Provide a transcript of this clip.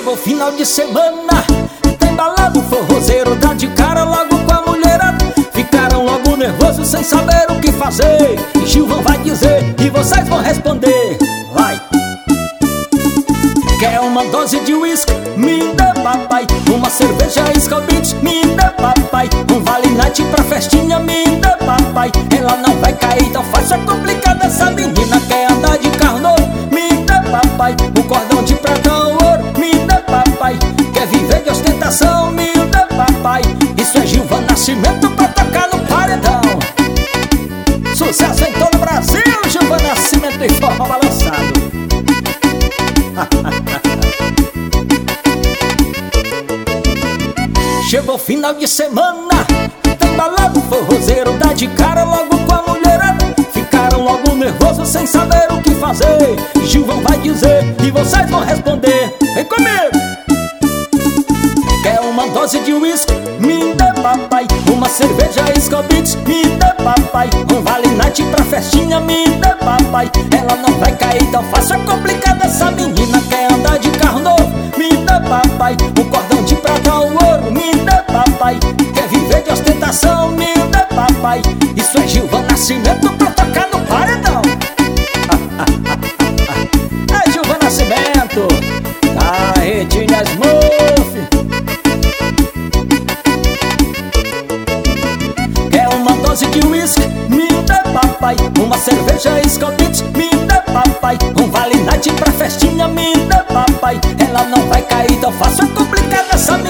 Chegou o final de semana, tá embalado, forrozeiro dá de cara logo com a mulherada. Ficaram logo nervosos sem saber o que fazer. E Gilvan vai dizer e vocês vão responder. Vai! Quer uma dose de uísque? Me dê, papai. Uma cerveja Scobit? Me dê, papai. Um vale night pra festinha? Me dê, papai. Ela não vai cair, então faça complicada. Essa menina quer andar de carro novo? Me dê, papai. Um cordão de prata ou ouro? Me dê, papai. Quer viver de ostentação? Me dê, papai. Isso é Gilvan Nascimento pra tocar no paredão. Sucesso em todo o Brasil, Gilvan Nascimento em forma balançado. Chegou o final de semana, tá embalado, forrozeiro dá de cara logo com a mulherada. Ficaram logo nervosos sem saber o que fazer. Gilvan vai dizer e vocês vão responder. Vem comigo! Quer uma dose de uísque? Me dê, papai. Uma cerveja Scobit? Me dê, papai. Um vale night pra festinha? Me dê, papai. Ela não vai cair, então faça complicada. Essa menina quer andar de carro novo? Me dê, papai. Um cordão de prata ou ouro? Me dê, papai. Quer viver de ostentação? Me dê, papai. Isso é Gilvan Nascimento pra tocar no paredão. É Gilvan Nascimento, Carretilha Smurf. Uma dose de uísque? Me dê, papai. Uma cerveja Scobit? Me dê, papai. Um vale night pra festinha? Me dê, papai. Ela não vai cair, então faça complicada essa